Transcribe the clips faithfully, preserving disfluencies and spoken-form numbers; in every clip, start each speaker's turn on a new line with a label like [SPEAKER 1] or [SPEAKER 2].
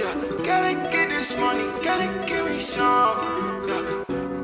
[SPEAKER 1] yeah. Gotta get this money, gotta give me some, yeah.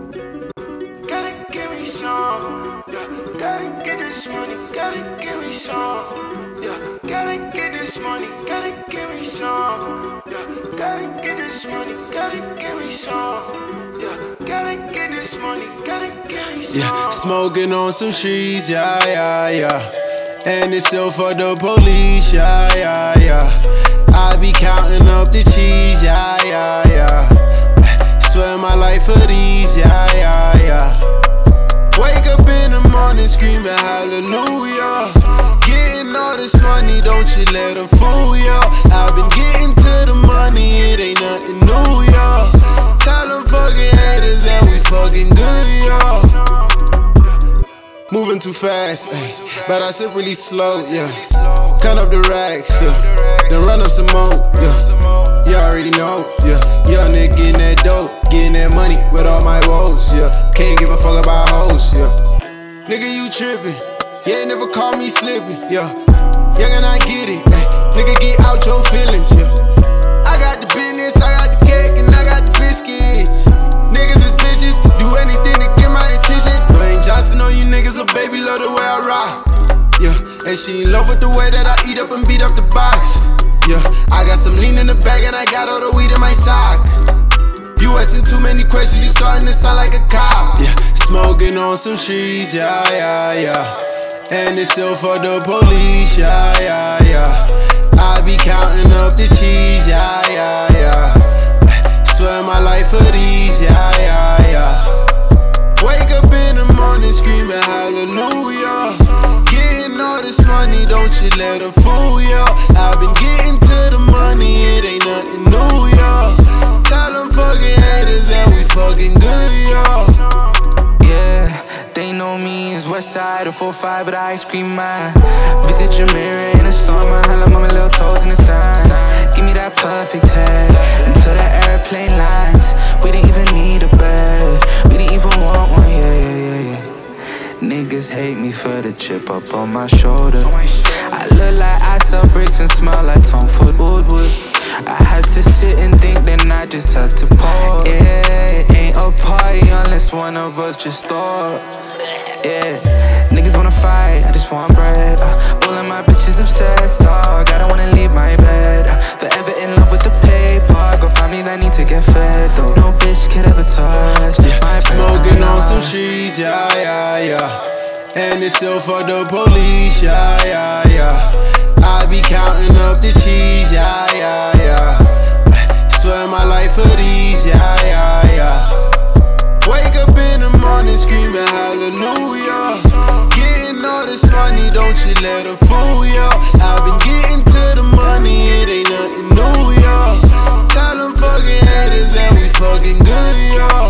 [SPEAKER 1] Gotta give me some, yeah. Gotta get this money, gotta give me some, yeah. Gotta get this money, gotta give me some, yeah. Gotta get this money, gotta give me some, yeah. Gotta get this money, gotta give me some.
[SPEAKER 2] Yeah, smoking on some trees, yeah, yeah, yeah. And it's still for the police, yeah, yeah, yeah. I be counting up the cheese, yeah, yeah, yeah. Swear my life for these, yeah, yeah, yeah. Wake up in the morning screaming hallelujah. Getting all this money, don't you let them fool ya. I've been getting to the money, it ain't nothing new, yeah. Tell them fucking haters that we fucking good, yeah. Moving too fast, ay, but I sip really slow, yeah. Count up the racks, yeah. Then run up some more, yeah. You already know, yeah. Young nigga getting that dope, getting that money with all my woes, yeah. Can't give a fuck about hoes, yeah. Nigga, you trippin', yeah, never call me slippin', yeah. Young and I get it, ay. Nigga, get out your feelings, yeah. I got the business, I got the cake, and I got the biscuits. Niggas is bitches, do anything to get my attention. Dwayne Johnson on you niggas, a baby love the way I rock. Yeah, and she in love with the way that I eat up and beat up the box. Yeah, I got some lean in the bag and I got all the weed in my sock. You asking too many questions, you starting to sound like a cop. Yeah, smoking on some trees, yeah, yeah, yeah. And it's still for the police, yeah, yeah, yeah. I be counting up the cheese, yeah, yeah, yeah. Swear my life for these, yeah, yeah, yeah. Wake up in the morning screaming hallelujah. Getting all this money, don't you let them fool ya. I've been getting to the money, it ain't nothing new, yeah. Tell them fucking haters that we fucking good, yeah.
[SPEAKER 3] Yeah, they know me as Westside or four five, but I ice cream mine. Visit your mirror in the summer, holla on my little toes in the sign. Give me that perfect head until the airplane lands. We didn't even need a bed, we didn't even want one, yeah, yeah, yeah, yeah. Niggas hate me for the chip up on my shoulder. I look like I sell bricks and smell like Tom Ford Woodwood. I had to sit and think, then I just had to pause. Yeah, it ain't a party unless one of us just start. Yeah, niggas wanna fight, I just want bread. uh, All of my bitches obsessed, dog. I don't wanna leave my bed. uh, Forever in love with the paper. Got family that need to get fed, though. No bitch could ever touch
[SPEAKER 2] yeah,
[SPEAKER 3] my
[SPEAKER 2] smoking on some trees, yeah, yeah, yeah. And it's still for the police, yeah, yeah, yeah. I be counting up the cheese, yeah, yeah, yeah. Swear my life for these, yeah, yeah, yeah. Wake up in the morning screaming hallelujah. Getting all this money, don't you let them fool ya. I've been getting to the money, it ain't nothing new, yeah. Tell them fucking haters that we fucking good, yeah.